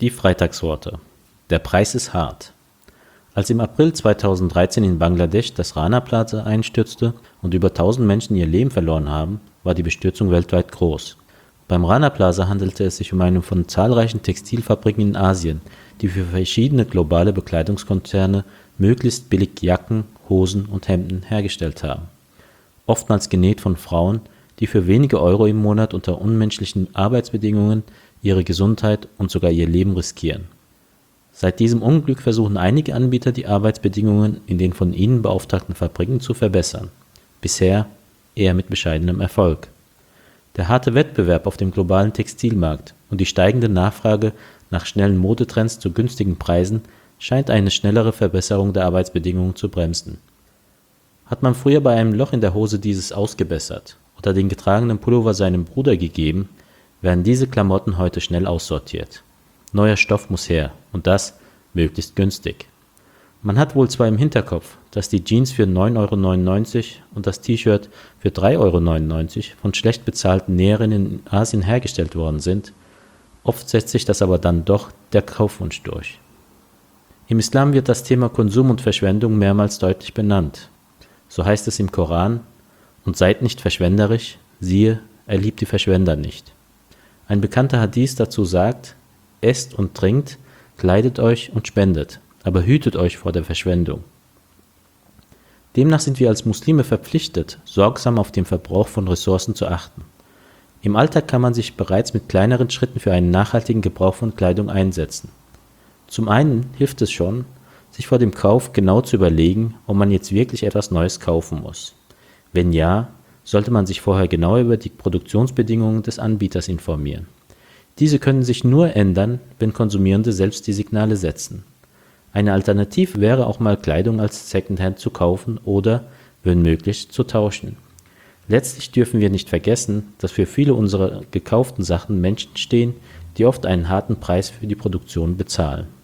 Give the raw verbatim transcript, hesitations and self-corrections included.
Die Freitagsworte. Der Preis ist hart. Als im April zweitausenddreizehn in Bangladesch das Rana Plaza einstürzte und über tausend Menschen ihr Leben verloren haben, war die Bestürzung weltweit groß. Beim Rana Plaza handelte es sich um eine von zahlreichen Textilfabriken in Asien, die für verschiedene globale Bekleidungskonzerne möglichst billig Jacken, Hosen und Hemden hergestellt haben. Oftmals genäht von Frauen, die für wenige Euro im Monat unter unmenschlichen Arbeitsbedingungen ihre Gesundheit und sogar ihr Leben riskieren. Seit diesem Unglück versuchen einige Anbieter, die Arbeitsbedingungen in den von ihnen beauftragten Fabriken zu verbessern. Bisher eher mit bescheidenem Erfolg. Der harte Wettbewerb auf dem globalen Textilmarkt und die steigende Nachfrage nach schnellen Modetrends zu günstigen Preisen scheint eine schnellere Verbesserung der Arbeitsbedingungen zu bremsen. Hat man früher bei einem Loch in der Hose dieses ausgebessert oder den getragenen Pullover seinem Bruder gegeben, werden diese Klamotten heute schnell aussortiert. Neuer Stoff muss her und das möglichst günstig. Man hat wohl zwar im Hinterkopf, dass die Jeans für neun Euro neunundneunzig und das T-Shirt für drei Euro neunundneunzig von schlecht bezahlten Näherinnen in Asien hergestellt worden sind, oft setzt sich das aber dann doch der Kaufwunsch durch. Im Islam wird das Thema Konsum und Verschwendung mehrmals deutlich benannt. So heißt es im Koran: Und seid nicht verschwenderisch, siehe, er liebt die Verschwender nicht. Ein bekannter Hadith dazu sagt: Esst und trinkt, kleidet euch und spendet, aber hütet euch vor der Verschwendung. Demnach sind wir als Muslime verpflichtet, sorgsam auf den Verbrauch von Ressourcen zu achten. Im Alltag kann man sich bereits mit kleineren Schritten für einen nachhaltigen Gebrauch von Kleidung einsetzen. Zum einen hilft es schon, sich vor dem Kauf genau zu überlegen, ob man jetzt wirklich etwas Neues kaufen muss. Wenn ja, sollte man sich vorher genauer über die Produktionsbedingungen des Anbieters informieren. Diese können sich nur ändern, wenn Konsumierende selbst die Signale setzen. Eine Alternative wäre auch mal Kleidung als Secondhand zu kaufen oder, wenn möglich, zu tauschen. Letztlich dürfen wir nicht vergessen, dass für viele unserer gekauften Sachen Menschen stehen, die oft einen harten Preis für die Produktion bezahlen.